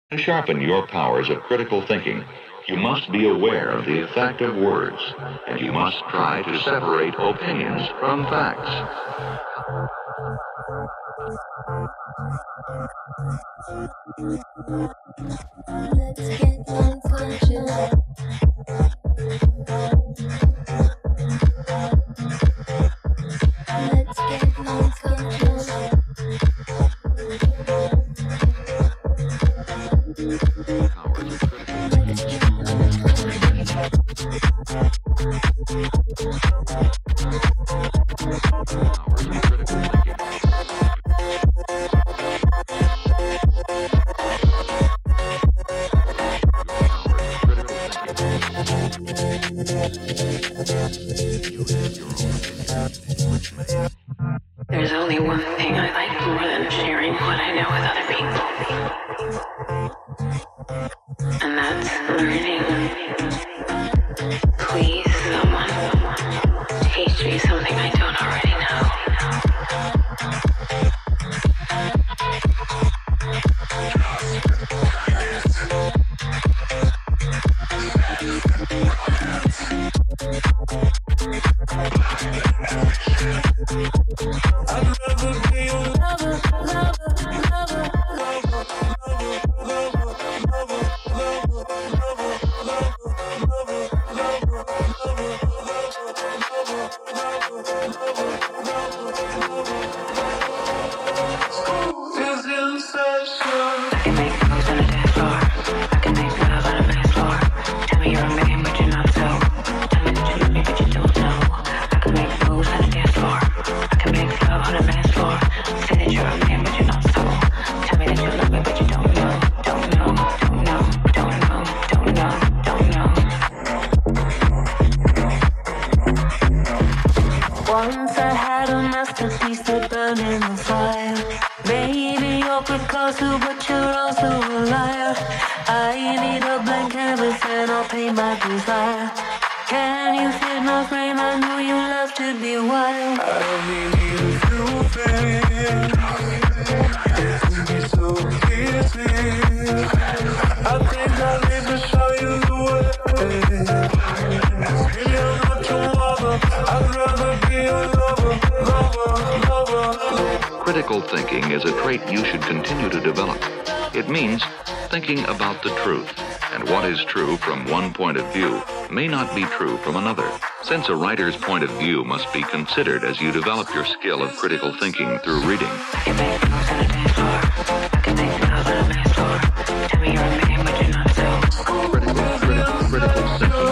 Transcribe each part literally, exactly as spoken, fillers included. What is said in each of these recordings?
To sharpen your powers of critical thinking, you must be aware of the effect of words, and you must try to separate opinions from facts. Let's get unconscious. Let's get unconscious. There's only one thing I like more than sharing what I know with other people, and that's learning. Please, someone, teach me something I don't already know. I'd rather be a lover, lover, lover, lover, lover, lover, lover, lover, lover, lover, School is in session. I can make moves on a dance floor. I can make love on a dance floor. Tell me you're a man, but you're not so. Tell me that you love me, but you don't know. I can make moves on a dance floor. I can make love on a dance floor. Say that you're a man, but you're not so. Tell me that you love me, but you don't know. Don't know, don't know, don't know, don't know, don't know. Once I had a masterpiece that burned in the fire. Maybe you're Picasso, but you're also a liar. I need a blank canvas and I'll paint my desire. Can you fit my frame? I know you love to be wild. I only need a few things. It can be so easy. I think I need to show you the way. Maybe I'm not your mother. I'd rather be a lover, lover, lover. Critical thinking is a trait you should continue to develop. It means thinking about the truth, and what is true from one point of view may not be true from another. Since a writer's point of view must be considered as you develop your skill of critical thinking through reading. I can make moves on a dance floor. I can make love on a dance floor. Tell me you're a man, but you're not so. Critical, critical, critical thinking.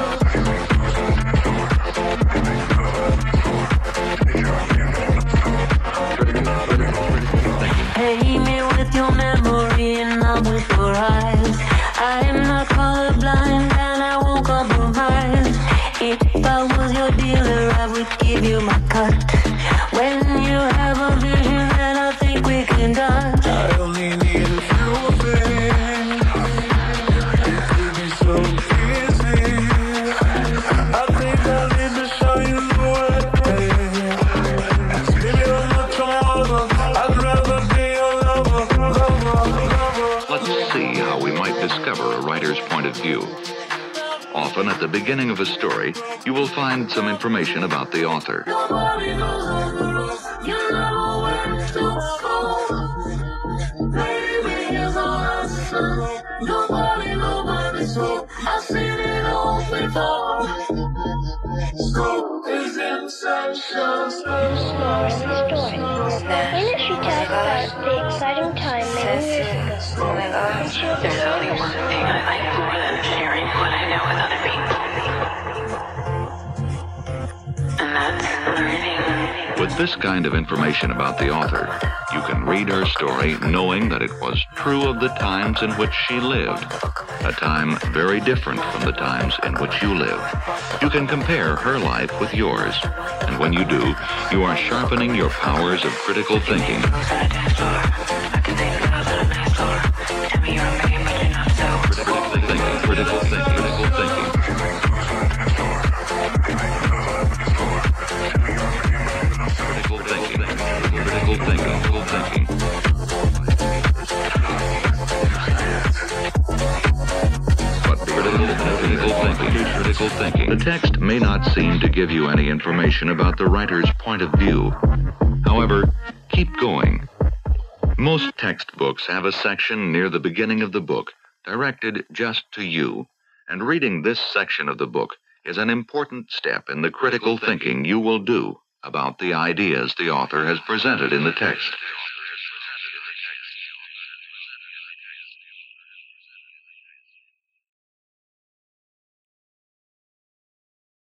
Critical, critical, critical thinking. Pay me with your memory and not with your eyes. I'm not colorblind and I won't compromise. If I was your dealer, I would give you my cut. When you have a vision, then I think we can touch. I only need a few things. It could be so easy. I think I need to show you the way. Maybe I'm not your mother. I'd rather be a lover, lover, lover. Let's see how we might discover a writer's point of view. Often at the beginning of a story, you will find some information about the author. Nobody knows the rules. You never went to school. Maybe here's a lesson. Nobody, nobody, so I've seen it all before. School is in session. Story. In it, she tells about the exciting time many years ago. Oh my gosh. There's only one thing I like more than sharing what I know with other people, and that's learning. With this kind of information about the author, you can read her story knowing that it was true of the times in which she lived, a time very different from the times in which you live. You can compare her life with yours, and when you do, you are sharpening your powers of critical thinking. I can make love on a dance floor. Tell me you're a man, but you're not so. Critical thinking, critical thinking, critical thinking. Critical thinking, critical thinking, critical thinking. critical thinking. The text may not seem to give you any information about the writer's point of view. However, keep going. Most textbooks have a section near the beginning of the book directed just to you, and reading this section of the book is an important step in the critical thinking you will do about the ideas the author has presented in the text.